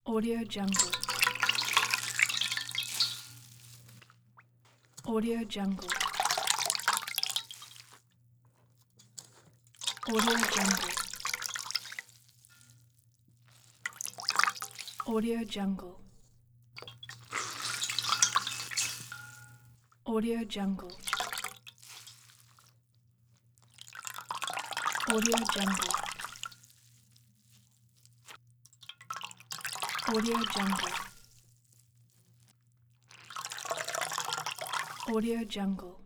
Audio Jungle. Audio Jungle. Audio Jungle. Audio Jungle. Audio Jungle. Audio Jungle. Audio Jungle. Audio Jungle.